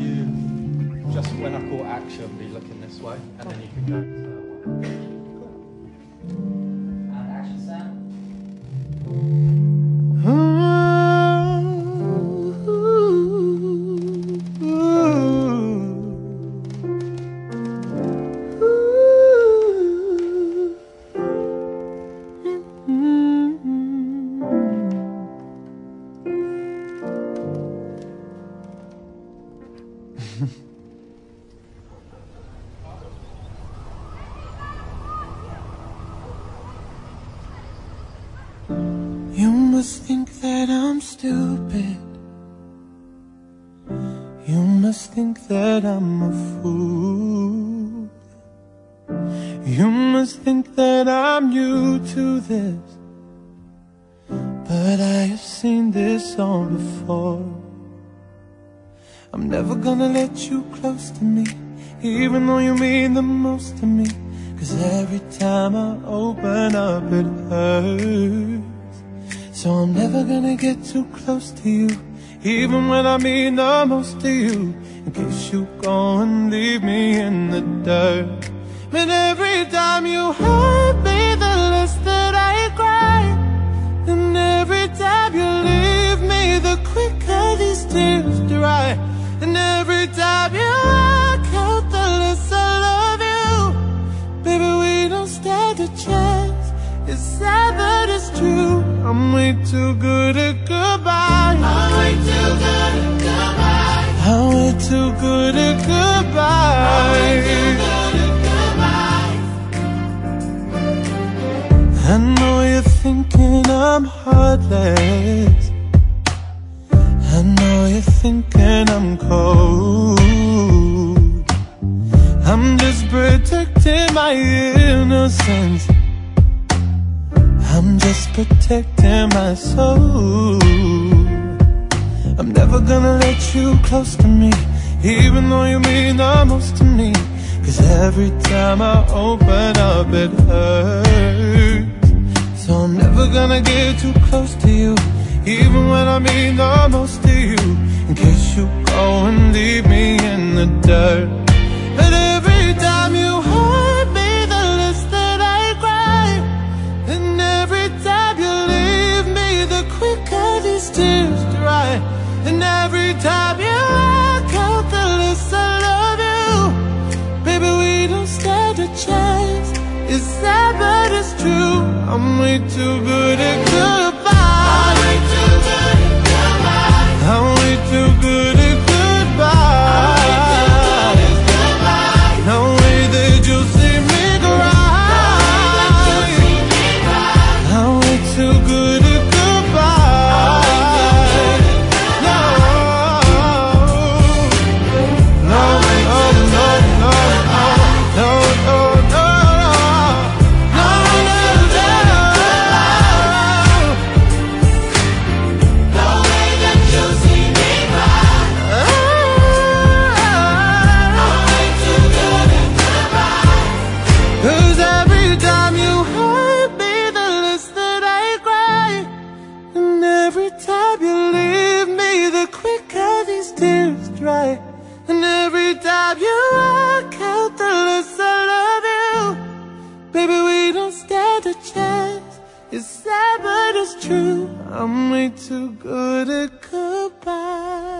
you just, when I call action, be looking this way, and then you can go to that one. And action, Sam. You must think that I'm stupid. You must think that I'm a fool. You must think that I'm new to this, but I have seen this all before. I'm never gonna let you close to me, even though you mean the most to me. 'Cause every time I open up it hurts. So I'm never gonna get too close to you, even when I mean the most to you, in case you go and leave me in the dirt. But every time you hurt me, the less that I cry. And every time you leave me, the quicker these tears dry. And every time you walk out, the less I love you. Baby, we don't stand a chance. It's sad but it's true. I'm way too good at goodbye. I'm way too good at goodbye. I'm way too good at goodbye. I'm way too good at goodbye. I know you're thinking I'm heartless. I know you're thinking I'm cold. I'm just protecting my innocence. I'm just protecting my soul. I'm never gonna let you close to me, even though you mean the most to me. 'Cause every time I open up it hurts. So I'm never gonna get too close to you, even when I mean the most to you, in case you go and leave me in the dirt. But every time you hurt me, the less that I cry. And every time you leave me, the quicker these tears dry. And every time you walk out, the less I love you. Baby, we don't stand a chance. It's sad but it's true. I'm way too good at goodbye. I'm way too good at goodbye. I'm way too good at goodbye. No way that you'll see me cry. I'm way too good at goodbye. No, no, no, no, no, no, no, no, no, no, no way that you'll see me cry. I'm way too good at goodbye. 'Cause every time you hurt me, the less that I cry. And every time you leave me, the quicker these tears dry. And every time you walk out, the less I love you. Baby, we don't stand a chance. It's sad but it's true. I'm way too good at goodbye.